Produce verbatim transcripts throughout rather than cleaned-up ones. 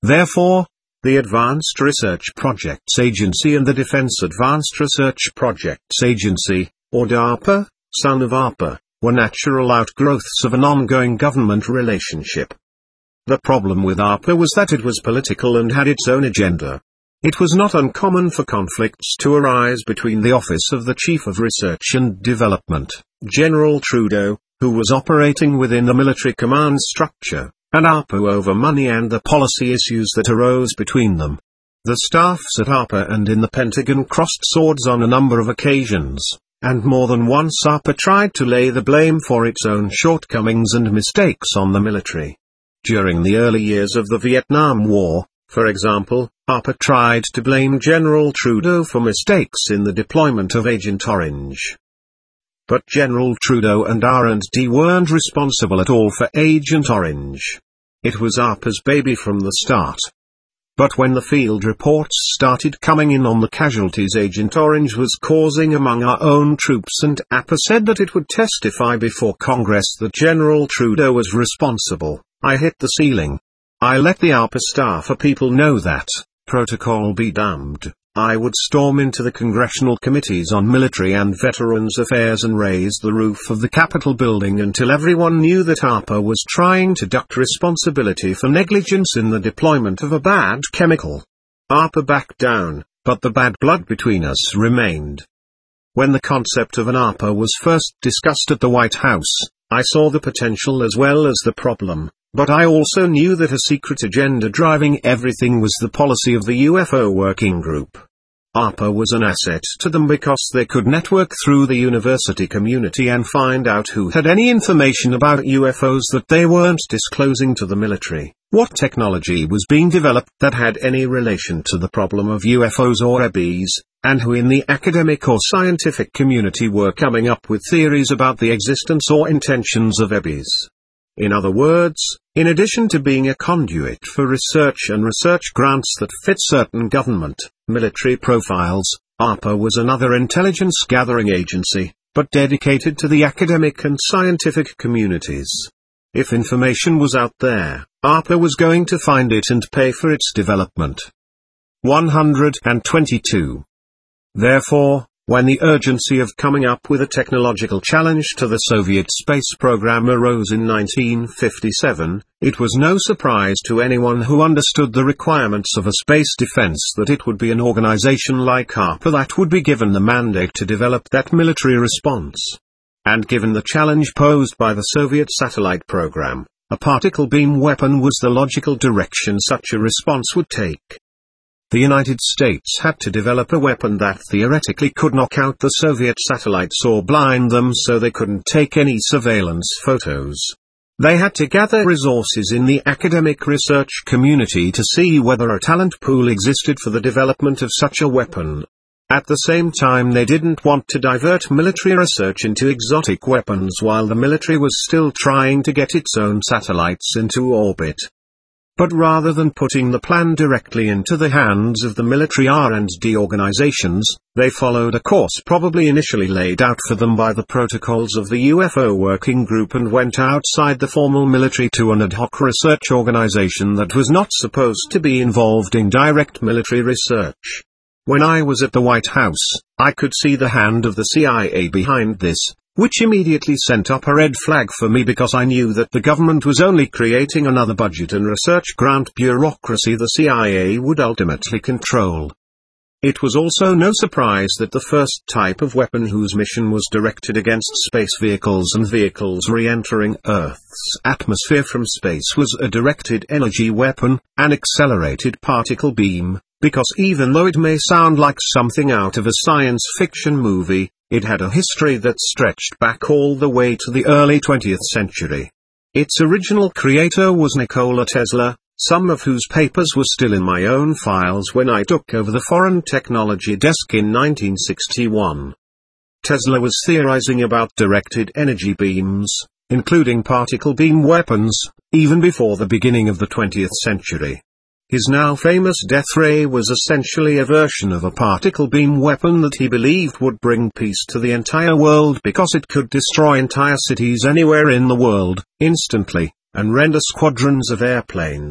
Therefore, the Advanced Research Projects Agency and the Defense Advanced Research Projects Agency, or DARPA, son of ARPA, were natural outgrowths of an ongoing government relationship. The problem with ARPA was that it was political and had its own agenda. It was not uncommon for conflicts to arise between the Office of the Chief of Research and Development, General Trudeau, who was operating within the military command structure, and ARPA over money and the policy issues that arose between them. The staffs at ARPA and in the Pentagon crossed swords on a number of occasions, and more than once ARPA tried to lay the blame for its own shortcomings and mistakes on the military. During the early years of the Vietnam War, for example, ARPA tried to blame General Trudeau for mistakes in the deployment of Agent Orange. But General Trudeau and R and D weren't responsible at all for Agent Orange. It was ARPA's baby from the start. But when the field reports started coming in on the casualties Agent Orange was causing among our own troops and ARPA said that it would testify before Congress that General Trudeau was responsible, I hit the ceiling. I let the ARPA staffer people know that, protocol be damned, I would storm into the congressional committees on military and veterans affairs and raise the roof of the Capitol building until everyone knew that ARPA was trying to duck responsibility for negligence in the deployment of a bad chemical. ARPA backed down, but the bad blood between us remained. When the concept of an ARPA was first discussed at the White House, I saw the potential as well as the problem. But I also knew that a secret agenda driving everything was the policy of the U F O Working Group. ARPA was an asset to them because they could network through the university community and find out who had any information about U F Os that they weren't disclosing to the military, what technology was being developed that had any relation to the problem of U F Os or E B Es, and who in the academic or scientific community were coming up with theories about the existence or intentions of E B Es. In other words, in addition to being a conduit for research and research grants that fit certain government, military profiles, ARPA was another intelligence-gathering agency, but dedicated to the academic and scientific communities. If information was out there, ARPA was going to find it and pay for its development. one hundred twenty-two. Therefore, when the urgency of coming up with a technological challenge to the Soviet space program arose in nineteen fifty-seven, it was no surprise to anyone who understood the requirements of a space defense that it would be an organization like ARPA that would be given the mandate to develop that military response. And given the challenge posed by the Soviet satellite program, a particle beam weapon was the logical direction such a response would take. The United States had to develop a weapon that theoretically could knock out the Soviet satellites or blind them so they couldn't take any surveillance photos. They had to gather resources in the academic research community to see whether a talent pool existed for the development of such a weapon. At the same time, they didn't want to divert military research into exotic weapons while the military was still trying to get its own satellites into orbit. But rather than putting the plan directly into the hands of the military R and D organizations, they followed a course probably initially laid out for them by the protocols of the U F O Working Group and went outside the formal military to an ad hoc research organization that was not supposed to be involved in direct military research. When I was at the White House, I could see the hand of the C I A behind this, which immediately sent up a red flag for me because I knew that the government was only creating another budget and research grant bureaucracy the C I A would ultimately control. It was also no surprise that the first type of weapon whose mission was directed against space vehicles and vehicles re-entering Earth's atmosphere from space was a directed energy weapon, an accelerated particle beam, because even though it may sound like something out of a science fiction movie, it had a history that stretched back all the way to the early twentieth century. Its original creator was Nikola Tesla, some of whose papers were still in my own files when I took over the foreign technology desk in nineteen sixty-one. Tesla was theorizing about directed energy beams, including particle beam weapons, even before the beginning of the twentieth century. His now famous death ray was essentially a version of a particle beam weapon that he believed would bring peace to the entire world because it could destroy entire cities anywhere in the world, instantly, and render squadrons of airplanes,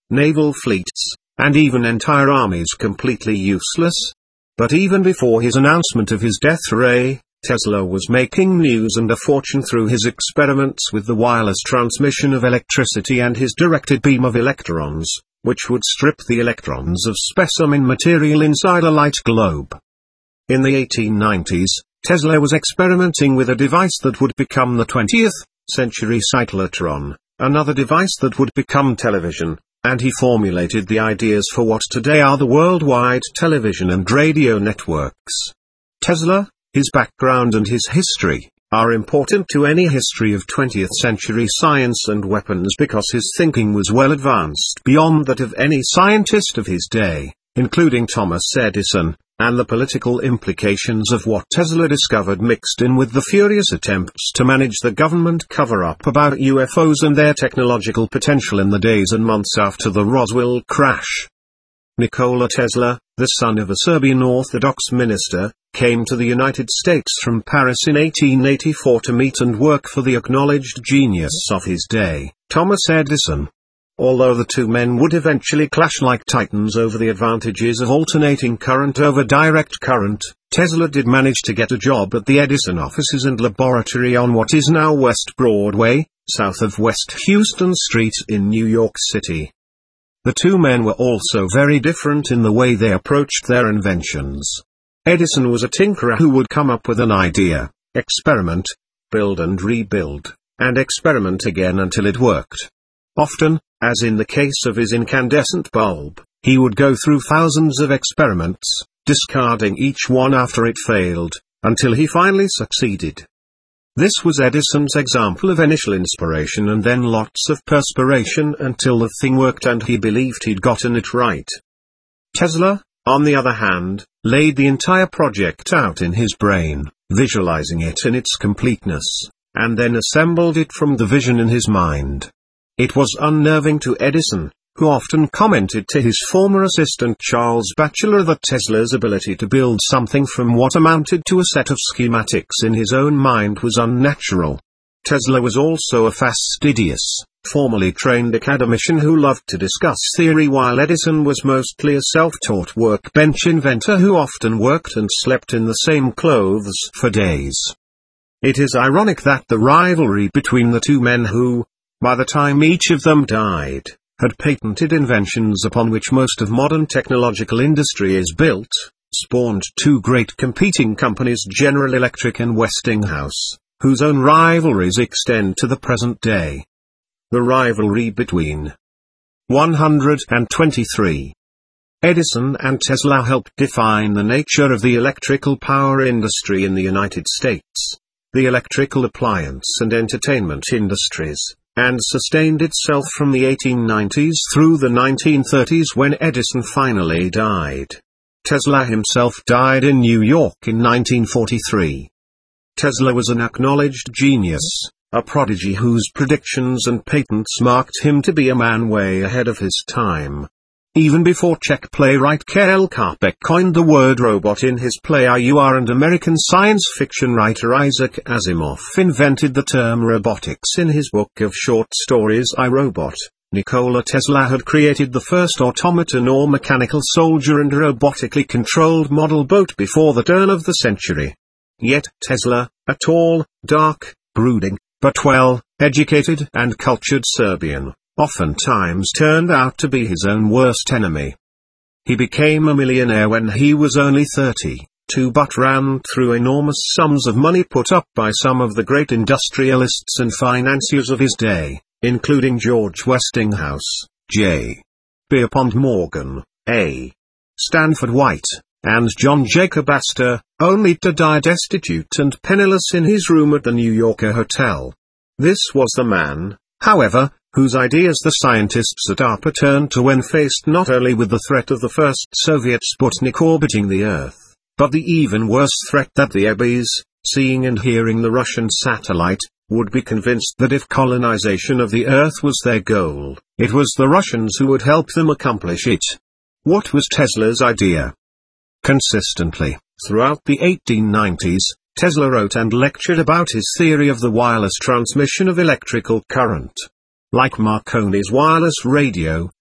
naval fleets, and even entire armies completely useless? But even before his announcement of his death ray, Tesla was making news and a fortune through his experiments with the wireless transmission of electricity and his directed beam of electrons, which would strip the electrons of specimen material inside a light globe. In the eighteen nineties, Tesla was experimenting with a device that would become the twentieth century cyclotron, another device that would become television, and he formulated the ideas for what today are the worldwide television and radio networks. Tesla, his background and his history, are important to any history of twentieth century science and weapons because his thinking was well advanced beyond that of any scientist of his day, including Thomas Edison, and the political implications of what Tesla discovered mixed in with the furious attempts to manage the government cover-up about U F Os and their technological potential in the days and months after the Roswell crash. Nikola Tesla, the son of a Serbian Orthodox minister, came to the United States from Paris in eighteen eighty-four to meet and work for the acknowledged genius of his day, Thomas Edison. Although the two men would eventually clash like titans over the advantages of alternating current over direct current, Tesla did manage to get a job at the Edison offices and laboratory on what is now West Broadway, south of West Houston Street in New York City. The two men were also very different in the way they approached their inventions. Edison was a tinkerer who would come up with an idea, experiment, build and rebuild, and experiment again until it worked. Often, as in the case of his incandescent bulb, he would go through thousands of experiments, discarding each one after it failed, until he finally succeeded. This was Edison's example of initial inspiration and then lots of perspiration until the thing worked and he believed he'd gotten it right. Tesla, on the other hand, laid the entire project out in his brain, visualizing it in its completeness, and then assembled it from the vision in his mind. It was unnerving to Edison, who often commented to his former assistant Charles Batchelor that Tesla's ability to build something from what amounted to a set of schematics in his own mind was unnatural. Tesla was also a fastidious, formally trained academician who loved to discuss theory, while Edison was mostly a self-taught workbench inventor who often worked and slept in the same clothes for days. It is ironic that the rivalry between the two men who, by the time each of them died, had patented inventions upon which most of modern technological industry is built, spawned two great competing companies, General Electric and Westinghouse, whose own rivalries extend to the present day. The rivalry between one hundred twenty-three. Edison and Tesla helped define the nature of the electrical power industry in the United States, the electrical appliance and entertainment industries, and sustained itself from the eighteen nineties through the nineteen thirties when Edison finally died. Tesla himself died in New York in nineteen forty-three. Tesla was an acknowledged genius, a prodigy whose predictions and patents marked him to be a man way ahead of his time. Even before Czech playwright Karel Čapek coined the word robot in his play I U R and American science fiction writer Isaac Asimov invented the term robotics in his book of short stories I, Robot, Nikola Tesla had created the first automaton or mechanical soldier and a robotically controlled model boat before the turn of the century. Yet Tesla, a tall, dark, brooding, but well-educated and cultured Serbian, oftentimes turned out to be his own worst enemy. He became a millionaire when he was only thirty-two but ran through enormous sums of money put up by some of the great industrialists and financiers of his day, including George Westinghouse, J. Pierpont Morgan, A. Stanford White, and John Jacob Astor, only to die destitute and penniless in his room at the New Yorker Hotel. This was the man, however, whose ideas the scientists at DARPA turned to when faced not only with the threat of the first Soviet Sputnik orbiting the Earth, but the even worse threat that the Ebbies, seeing and hearing the Russian satellite, would be convinced that if colonization of the Earth was their goal, it was the Russians who would help them accomplish it. What was Tesla's idea? Consistently, throughout the eighteen nineties, Tesla wrote and lectured about his theory of the wireless transmission of electrical current. Like Marconi's wireless radio,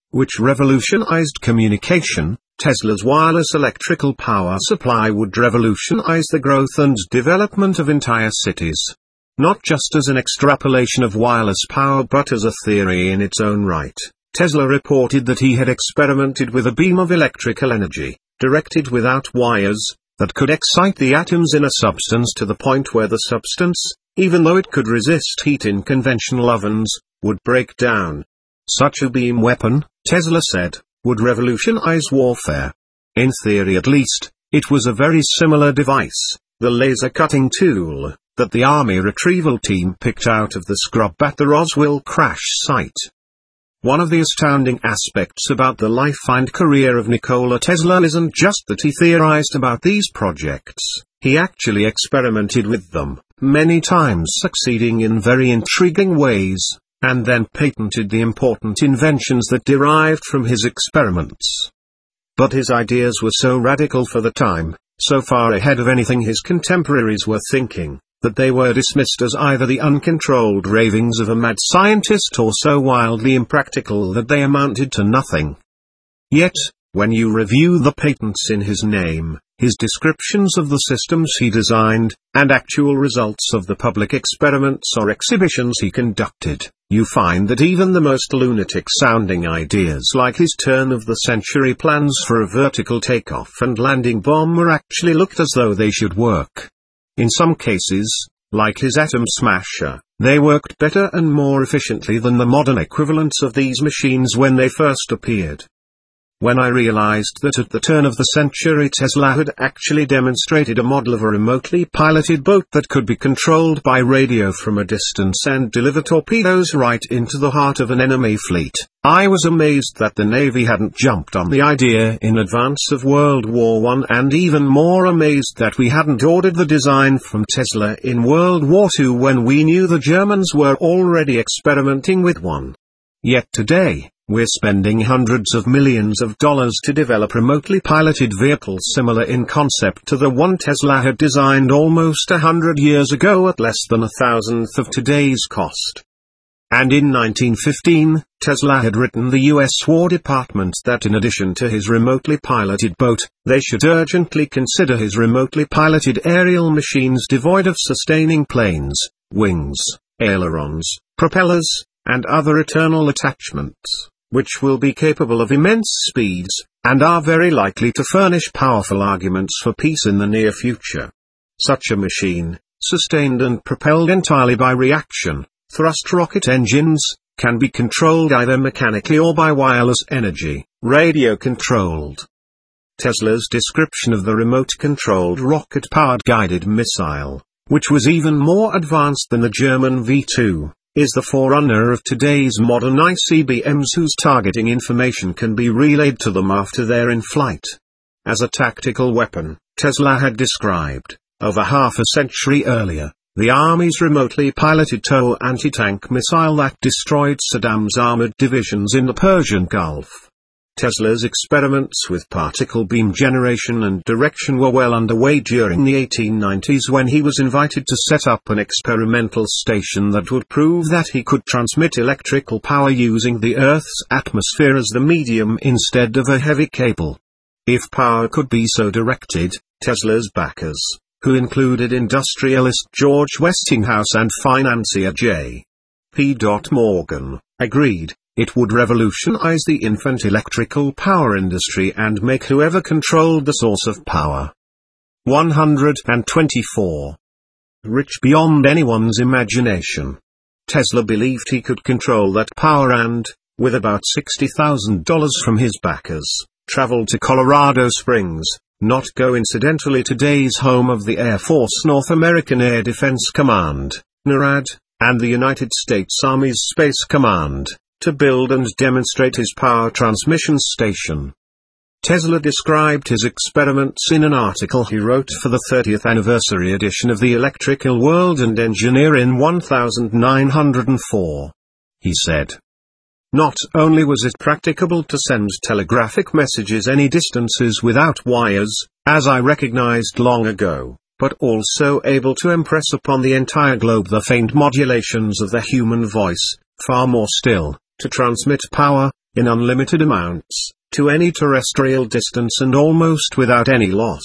which revolutionized communication. Tesla's wireless electrical power supply would revolutionize the growth and development of entire cities. Not just as an extrapolation of wireless power but as a theory in its own right. Tesla reported that he had experimented with a beam of electrical energy, directed without wires, that could excite the atoms in a substance to the point where the substance, even though it could resist heat in conventional ovens, would break down. Such a beam weapon, Tesla said, would revolutionize warfare. In theory at least, it was a very similar device, the laser cutting tool, that the Army retrieval team picked out of the scrub at the Roswell crash site. One of the astounding aspects about the life and career of Nikola Tesla isn't just that he theorized about these projects, he actually experimented with them, many times succeeding in very intriguing ways, and then patented the important inventions that derived from his experiments. But his ideas were so radical for the time, so far ahead of anything his contemporaries were thinking, that they were dismissed as either the uncontrolled ravings of a mad scientist or so wildly impractical that they amounted to nothing. Yet, when you review the patents in his name, his descriptions of the systems he designed, and actual results of the public experiments or exhibitions he conducted, you find that even the most lunatic-sounding ideas like his turn-of-the-century plans for a vertical takeoff and landing bomb were actually looked as though they should work. In some cases, like his atom smasher, they worked better and more efficiently than the modern equivalents of these machines when they first appeared. When I realized that at the turn of the century Tesla had actually demonstrated a model of a remotely piloted boat that could be controlled by radio from a distance and deliver torpedoes right into the heart of an enemy fleet, I was amazed that the Navy hadn't jumped on the idea in advance of World War One, and even more amazed that we hadn't ordered the design from Tesla in World War Two when we knew the Germans were already experimenting with one. Yet today, we're spending hundreds of millions of dollars to develop remotely piloted vehicles similar in concept to the one Tesla had designed almost a hundred years ago at less than a thousandth of today's cost. And in nineteen fifteen, Tesla had written the U S War Department that in addition to his remotely piloted boat, they should urgently consider his remotely piloted aerial machines devoid of sustaining planes, wings, ailerons, propellers, and other internal attachments, which will be capable of immense speeds, and are very likely to furnish powerful arguments for peace in the near future. Such a machine, sustained and propelled entirely by reaction, thrust rocket engines, can be controlled either mechanically or by wireless energy, radio-controlled. Tesla's description of the remote-controlled rocket-powered guided missile, which was even more advanced than the German V two, is the forerunner of today's modern I C B Ms whose targeting information can be relayed to them after they're in flight. As a tactical weapon, Tesla had described, over half a century earlier, the Army's remotely piloted T O W anti-tank missile that destroyed Saddam's armored divisions in the Persian Gulf. Tesla's experiments with particle beam generation and direction were well underway during the eighteen nineties when he was invited to set up an experimental station that would prove that he could transmit electrical power using the Earth's atmosphere as the medium instead of a heavy cable. If power could be so directed, Tesla's backers, who included industrialist George Westinghouse and financier J P Morgan, agreed. It would revolutionize the infant electrical power industry and make whoever controlled the source of power one hundred twenty-four rich beyond anyone's imagination. Tesla believed he could control that power and, with about sixty thousand dollars from his backers, travel to Colorado Springs, not coincidentally today's home of the Air Force North American Air Defense Command, NORAD, and the United States Army's Space Command, to build and demonstrate his power transmission station. Tesla described his experiments in an article he wrote for the thirtieth anniversary edition of the Electrical World and Engineer in nineteen oh four. He said, "Not only was it practicable to send telegraphic messages any distances without wires, as I recognized long ago, but also able to impress upon the entire globe the faint modulations of the human voice, far more still, to transmit power, in unlimited amounts, to any terrestrial distance and almost without any loss.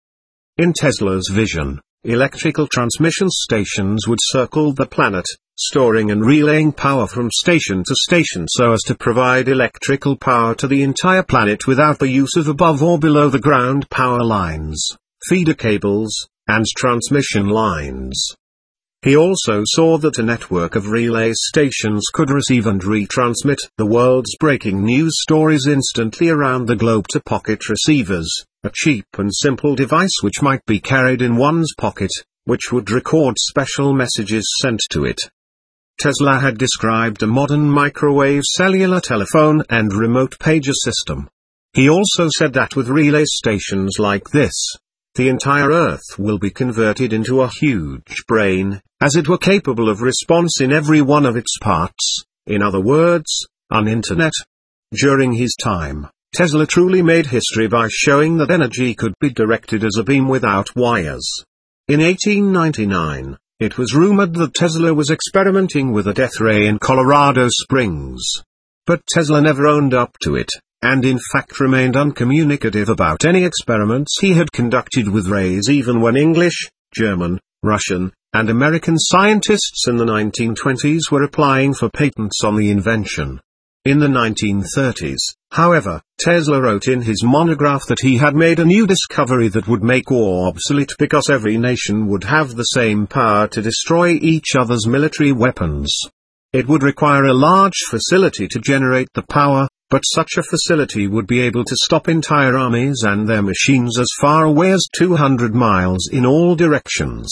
In Tesla's vision, electrical transmission stations would circle the planet, storing and relaying power from station to station so as to provide electrical power to the entire planet without the use of above or below the ground power lines, feeder cables, and transmission lines. He also saw that a network of relay stations could receive and retransmit the world's breaking news stories instantly around the globe to pocket receivers, a cheap and simple device which might be carried in one's pocket, which would record special messages sent to it. Tesla had described a modern microwave cellular telephone and remote pager system. He also said that with relay stations like this, the entire Earth will be converted into a huge brain, as it were capable of response in every one of its parts, in other words, an internet. During his time, Tesla truly made history by showing that energy could be directed as a beam without wires. In eighteen ninety-nine, it was rumored that Tesla was experimenting with a death ray in Colorado Springs. But Tesla never owned up to it, and in fact remained uncommunicative about any experiments he had conducted with rays even when English, German, Russian, and American scientists in the nineteen twenties were applying for patents on the invention. In the nineteen thirties, however, Tesla wrote in his monograph that he had made a new discovery that would make war obsolete because every nation would have the same power to destroy each other's military weapons. It would require a large facility to generate the power, but such a facility would be able to stop entire armies and their machines as far away as two hundred miles in all directions.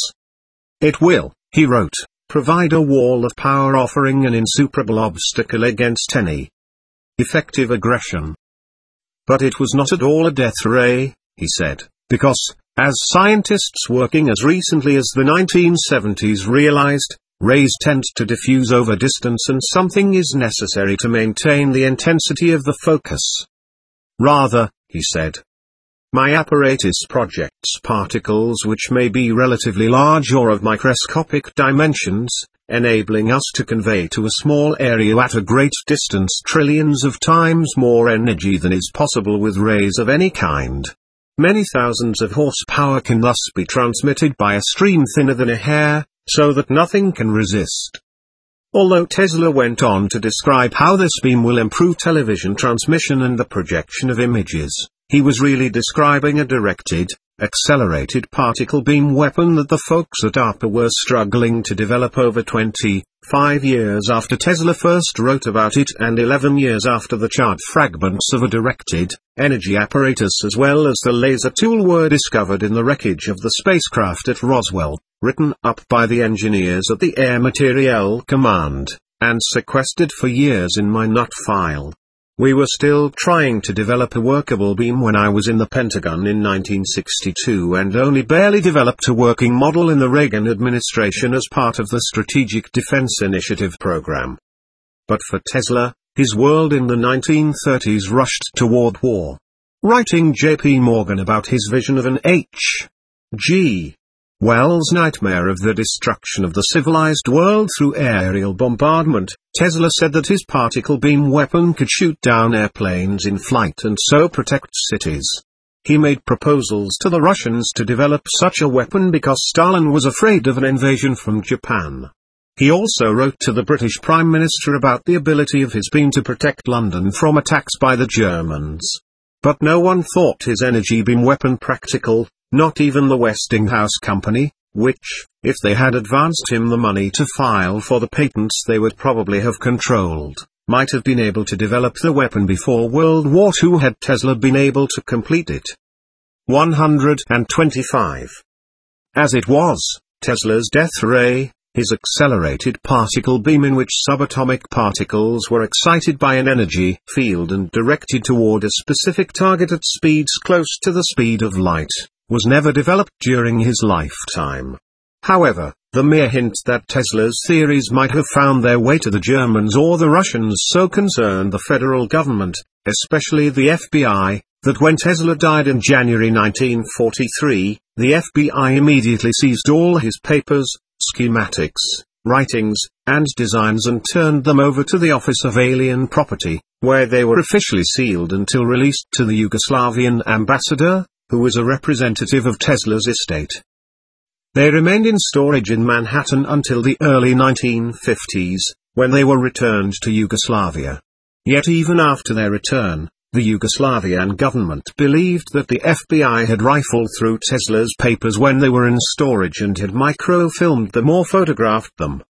It will, he wrote, provide a wall of power offering an insuperable obstacle against any effective aggression. But it was not at all a death ray, he said, because, as scientists working as recently as the nineteen seventies realized, rays tend to diffuse over distance and something is necessary to maintain the intensity of the focus. Rather, he said, my apparatus projects particles which may be relatively large or of microscopic dimensions, enabling us to convey to a small area at a great distance trillions of times more energy than is possible with rays of any kind. Many thousands of horsepower can thus be transmitted by a stream thinner than a hair, so that nothing can resist. Although Tesla went on to describe how this beam will improve television transmission and the projection of images, he was really describing a directed, accelerated particle beam weapon that the folks at DARPA were struggling to develop over twenty-five years after Tesla first wrote about it and eleven years after the charred fragments of a directed energy apparatus as well as the laser tool were discovered in the wreckage of the spacecraft at Roswell, written up by the engineers at the Air Materiel Command, and sequestered for years in my NUT file. We were still trying to develop a workable beam when I was in the Pentagon in nineteen sixty-two and only barely developed a working model in the Reagan administration as part of the Strategic Defense Initiative program. But for Tesla, his world in the nineteen thirties rushed toward war. Writing J P Morgan about his vision of an H G Wells' nightmare of the destruction of the civilized world through aerial bombardment, Tesla said that his particle beam weapon could shoot down airplanes in flight and so protect cities. He made proposals to the Russians to develop such a weapon because Stalin was afraid of an invasion from Japan. He also wrote to the British Prime Minister about the ability of his beam to protect London from attacks by the Germans. But no one thought his energy beam weapon practical. Not even the Westinghouse Company, which, if they had advanced him the money to file for the patents they would probably have controlled, might have been able to develop the weapon before World War Two had Tesla been able to complete it. one hundred twenty-five. As it was, Tesla's death ray, his accelerated particle beam in which subatomic particles were excited by an energy field and directed toward a specific target at speeds close to the speed of light, was never developed during his lifetime. However, the mere hint that Tesla's theories might have found their way to the Germans or the Russians so concerned the federal government, especially the F B I, that when Tesla died in January nineteen forty-three, the F B I immediately seized all his papers, schematics, writings, and designs and turned them over to the Office of Alien Property, where they were officially sealed until released to the Yugoslavian ambassador, who was a representative of Tesla's estate. They remained in storage in Manhattan until the early nineteen fifties, when they were returned to Yugoslavia. Yet even after their return, the Yugoslavian government believed that the F B I had rifled through Tesla's papers when they were in storage and had microfilmed them or photographed them.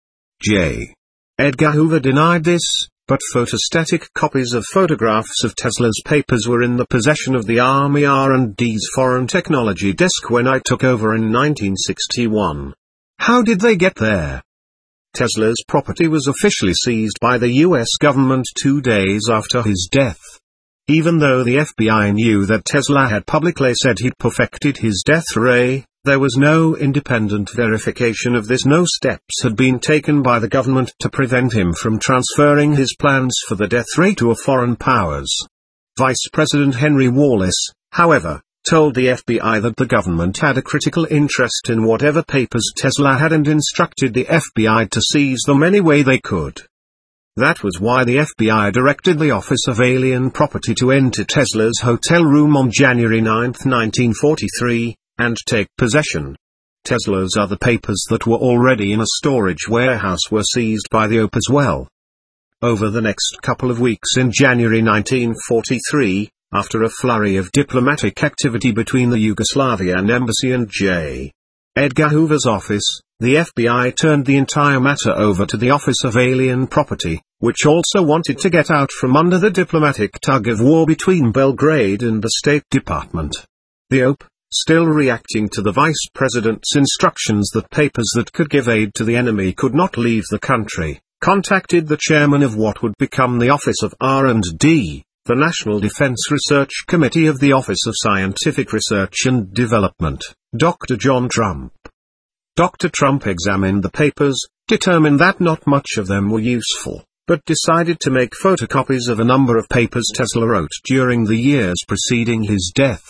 J. Edgar Hoover denied this, but photostatic copies of photographs of Tesla's papers were in the possession of the Army R and D's Foreign Technology Desk when I took over in nineteen sixty-one. How did they get there? Tesla's property was officially seized by the U S government two days after his death. Even though the F B I knew that Tesla had publicly said he'd perfected his death ray, there was no independent verification of this. No steps had been taken by the government to prevent him from transferring his plans for the death ray to a foreign powers. Vice President Henry Wallace, however, told the F B I that the government had a critical interest in whatever papers Tesla had and instructed the F B I to seize them any way they could. That was why the F B I directed the Office of Alien Property to enter Tesla's hotel room on January ninth nineteen forty-three, and take possession. Tesla's other papers that were already in a storage warehouse were seized by the O P as well. Over the next couple of weeks in January nineteen forty-three, after a flurry of diplomatic activity between the Yugoslavian embassy and J. Edgar Hoover's office, the F B I turned the entire matter over to the Office of Alien Property, which also wanted to get out from under the diplomatic tug-of-war between Belgrade and the State Department. The O P, still reacting to the Vice President's instructions that papers that could give aid to the enemy could not leave the country, contacted the chairman of what would become the Office of R and D, the National Defense Research Committee of the Office of Scientific Research and Development, Doctor John Trump. Doctor Trump examined the papers, determined that not much of them were useful, but decided to make photocopies of a number of papers Tesla wrote during the years preceding his death.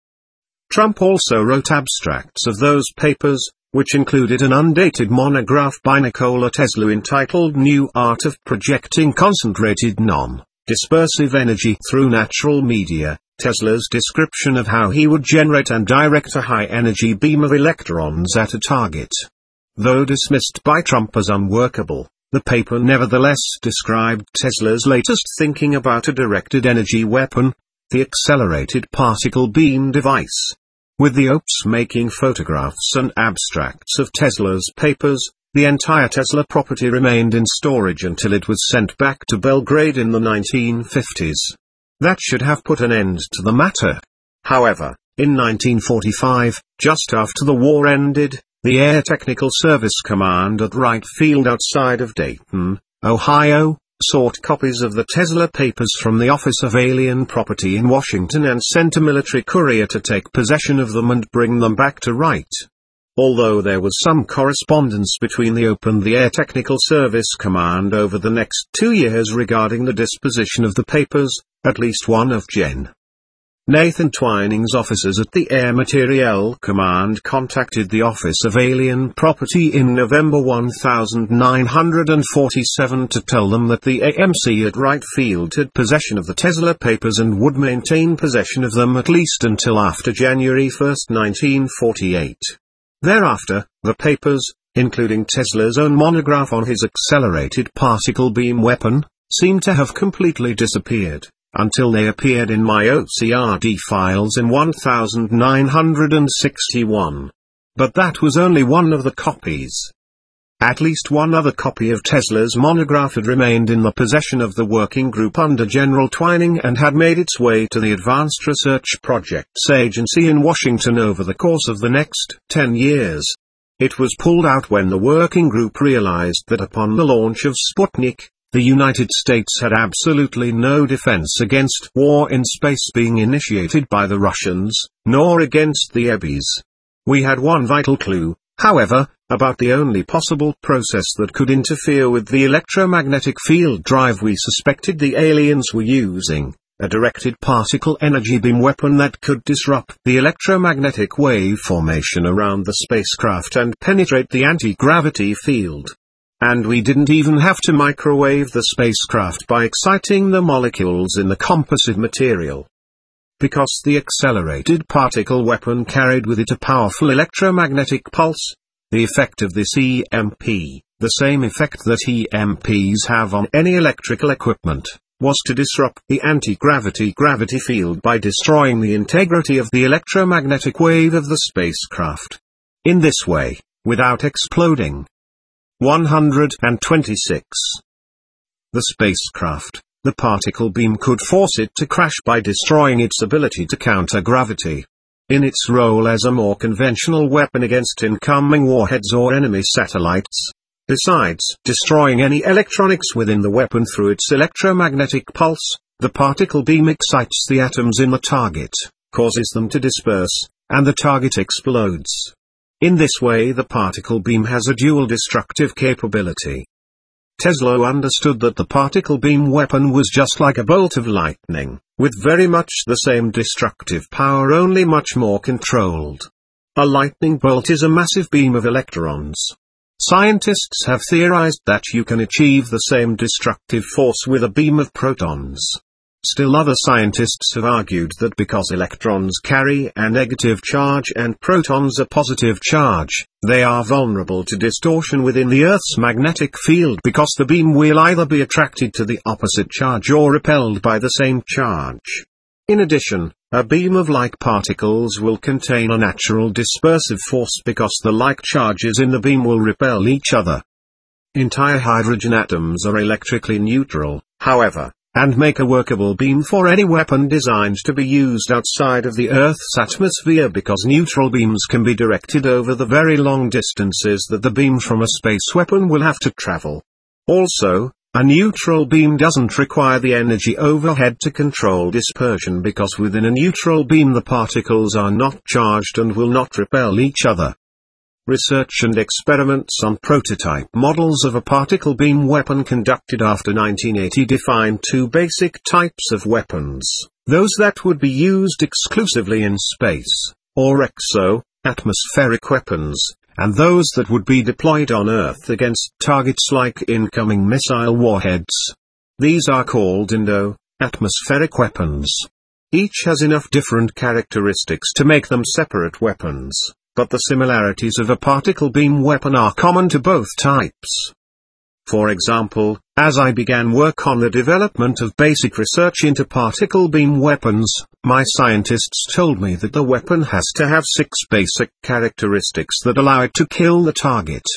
Trump also wrote abstracts of those papers, which included an undated monograph by Nikola Tesla entitled New Art of Projecting Concentrated Non-Dispersive Energy Through Natural Media, Tesla's description of how he would generate and direct a high-energy beam of electrons at a target. Though dismissed by Trump as unworkable, the paper nevertheless described Tesla's latest thinking about a directed energy weapon, the accelerated particle beam device. With the O P S making photographs and abstracts of Tesla's papers, the entire Tesla property remained in storage until it was sent back to Belgrade in the nineteen fifties. That should have put an end to the matter. However, in nineteen forty-five, just after the war ended, the Air Technical Service Command at Wright Field outside of Dayton, Ohio, sought copies of the Tesla papers from the Office of Alien Property in Washington and sent a military courier to take possession of them and bring them back to Wright. Although there was some correspondence between the O P and the Air Technical Service Command over the next two years regarding the disposition of the papers, at least one of Gen. Nathan Twining's officers at the Air Materiel Command contacted the Office of Alien Property in November nineteen forty-seven to tell them that the A M C at Wright Field had possession of the Tesla papers and would maintain possession of them at least until after January first nineteen forty-eight. Thereafter, the papers, including Tesla's own monograph on his accelerated particle beam weapon, seemed to have completely disappeared, until they appeared in my O C R D files in nineteen sixty-one. But that was only one of the copies. At least one other copy of Tesla's monograph had remained in the possession of the working group under General Twining and had made its way to the Advanced Research Projects Agency in Washington over the course of the next ten years. It was pulled out when the working group realized that upon the launch of Sputnik, the United States had absolutely no defense against war in space being initiated by the Russians, nor against the E B Es. We had one vital clue, however, about the only possible process that could interfere with the electromagnetic field drive we suspected the aliens were using, a directed particle energy beam weapon that could disrupt the electromagnetic wave formation around the spacecraft and penetrate the anti-gravity field. And we didn't even have to microwave the spacecraft by exciting the molecules in the composite material. Because the accelerated particle weapon carried with it a powerful electromagnetic pulse, the effect of this E M P, the same effect that E M Ps have on any electrical equipment, was to disrupt the anti-gravity gravity field by destroying the integrity of the electromagnetic wave of the spacecraft. In this way, without exploding. one hundred twenty-six. The spacecraft, the particle beam could force it to crash by destroying its ability to counter gravity. In its role as a more conventional weapon against incoming warheads or enemy satellites, besides destroying any electronics within the weapon through its electromagnetic pulse, the particle beam excites the atoms in the target, causes them to disperse, and the target explodes. In this way the particle beam has a dual destructive capability. Tesla understood that the particle beam weapon was just like a bolt of lightning, with very much the same destructive power, only much more controlled. A lightning bolt is a massive beam of electrons. Scientists have theorized that you can achieve the same destructive force with a beam of protons. Still other scientists have argued that because electrons carry a negative charge and protons a positive charge, they are vulnerable to distortion within the Earth's magnetic field because the beam will either be attracted to the opposite charge or repelled by the same charge. In addition, a beam of like particles will contain a natural dispersive force because the like charges in the beam will repel each other. Entire hydrogen atoms are electrically neutral, however, and make a workable beam for any weapon designed to be used outside of the Earth's atmosphere because neutral beams can be directed over the very long distances that the beam from a space weapon will have to travel. Also, a neutral beam doesn't require the energy overhead to control dispersion because within a neutral beam the particles are not charged and will not repel each other. Research and experiments on prototype models of a particle beam weapon conducted after nineteen eighty defined two basic types of weapons, those that would be used exclusively in space, or exo, atmospheric weapons, and those that would be deployed on Earth against targets like incoming missile warheads. These are called Indo, atmospheric weapons. Each has enough different characteristics to make them separate weapons, but the similarities of a particle beam weapon are common to both types. For example, as I began work on the development of basic research into particle beam weapons, my scientists told me that the weapon has to have six basic characteristics that allow it to kill the target.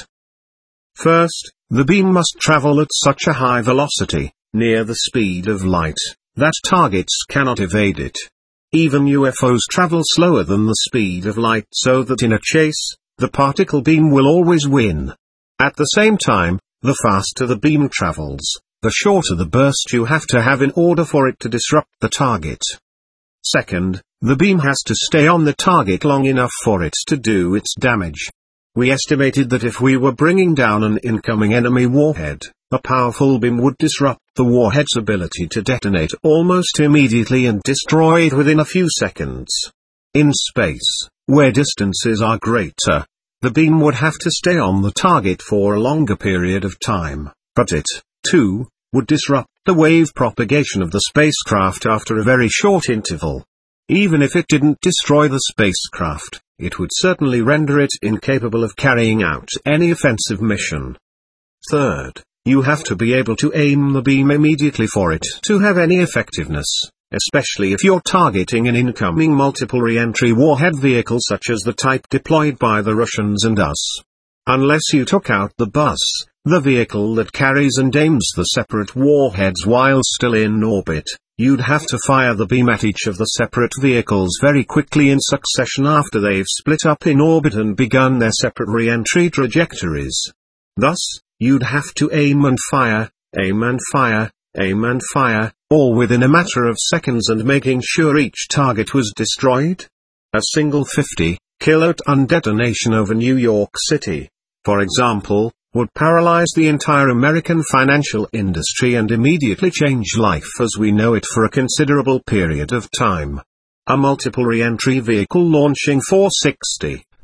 First, the beam must travel at such a high velocity, near the speed of light, that targets cannot evade it. Even U F Os travel slower than the speed of light so that in a chase, the particle beam will always win. At the same time, the faster the beam travels, the shorter the burst you have to have in order for it to disrupt the target. Second, the beam has to stay on the target long enough for it to do its damage. We estimated that if we were bringing down an incoming enemy warhead, a powerful beam would disrupt the warhead's ability to detonate almost immediately and destroy it within a few seconds. In space, where distances are greater, the beam would have to stay on the target for a longer period of time, but it, too, would disrupt the wave propagation of the spacecraft after a very short interval. Even if it didn't destroy the spacecraft, it would certainly render it incapable of carrying out any offensive mission. Third, you have to be able to aim the beam immediately for it to have any effectiveness, especially if you're targeting an incoming multiple re-entry warhead vehicle such as the type deployed by the Russians and us. Unless you took out the bus, the vehicle that carries and aims the separate warheads while still in orbit, you'd have to fire the beam at each of the separate vehicles very quickly in succession after they've split up in orbit and begun their separate re-entry trajectories. Thus, you'd have to aim and fire, aim and fire, aim and fire, all within a matter of seconds and making sure each target was destroyed. A single fifty kiloton detonation over New York City, for example, would paralyze the entire American financial industry and immediately change life as we know it for a considerable period of time. A multiple re-entry vehicle launching four hundred sixty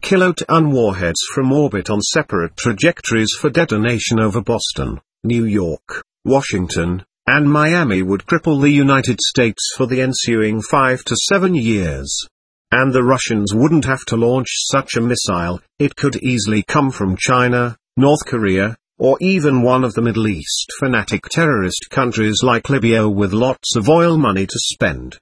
kiloton warheads from orbit on separate trajectories for detonation over Boston, New York, Washington, and Miami would cripple the United States for the ensuing five to seven years. And the Russians wouldn't have to launch such a missile. It could easily come from China, North Korea, or even one of the Middle East fanatic terrorist countries like Libya with lots of oil money to spend.